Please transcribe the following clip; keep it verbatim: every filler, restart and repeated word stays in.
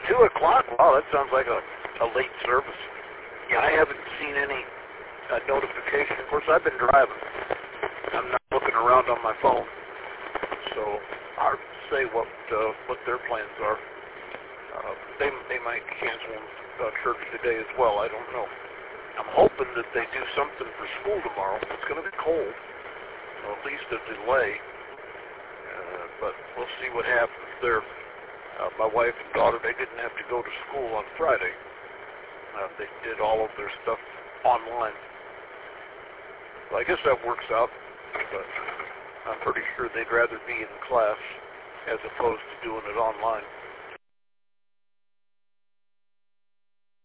Two o'clock? Wow, that sounds like a, a late service. Yeah, I haven't seen any uh, notification. Of course, I've been driving. I'm not looking around on my phone, so hard to say what uh, what their plans are. Uh, they they might cancel uh, church today as well. I don't know. I'm hoping that they do something for school tomorrow. It's going to be cold, or at least a delay. Uh, but we'll see what happens there. Uh, my wife and daughter, they didn't have to go to school on Friday. Uh, they did all of their stuff online. So I guess that works out, but I'm pretty sure they'd rather be in class as opposed to doing it online.